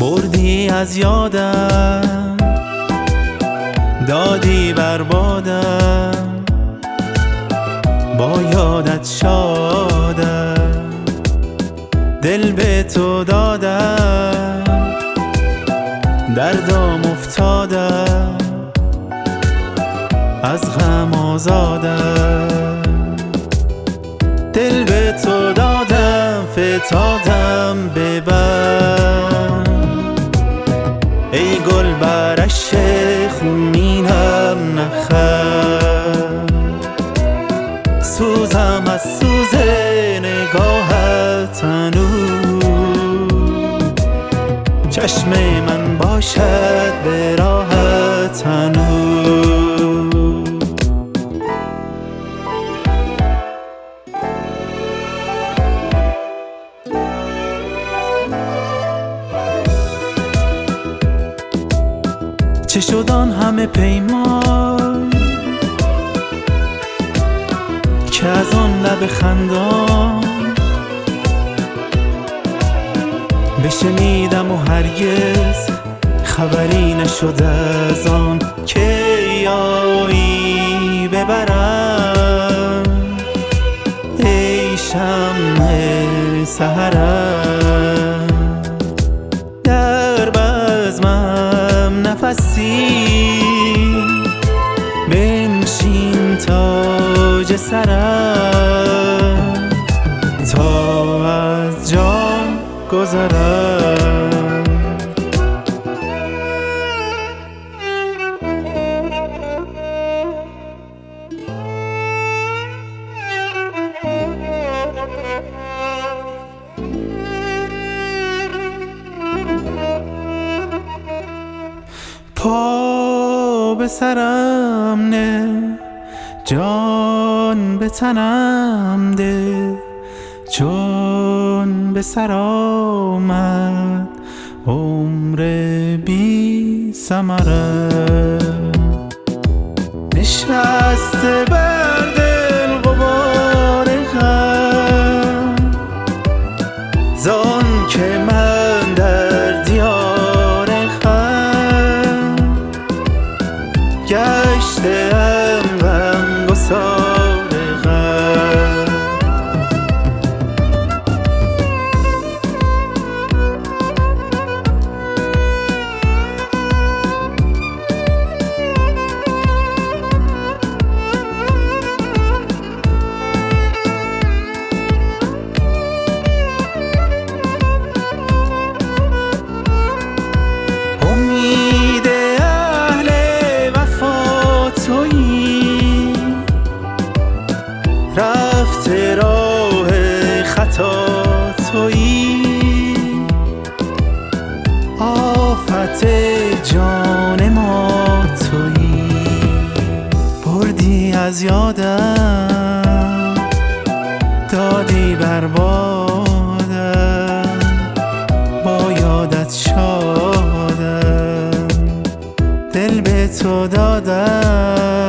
بردی از یادم، دادی بربادم، با یادت شادم، دل به تو دادم، دردام افتادم، از غم آزادم، دل به تو دادم، فتادم ببر ای گل برش خونینم نخند، سوزم از سوز نگاهت هنوز، چشم من باشد به راهت هنوز. چه شد آن همه پیمان که از آن لب خندان بشنیدم و هرگز خبری نشد از آن که یایی ببرم ای شمع سحرم، در بزمم نفسی بنشین تاج سرم تا از جان گذرم. پا به سرم نه، جان به تنم ده، چون به سر آمد عمر بی ثمره، نشسته بر دل غبار غم زان که من در دیار غم گشتم غمگسار غم. رفته راه خطا تویی، آفت جان ما تویی، بردی از یادم، دادی بربادم، با یادت شادم، دل به تو دادم،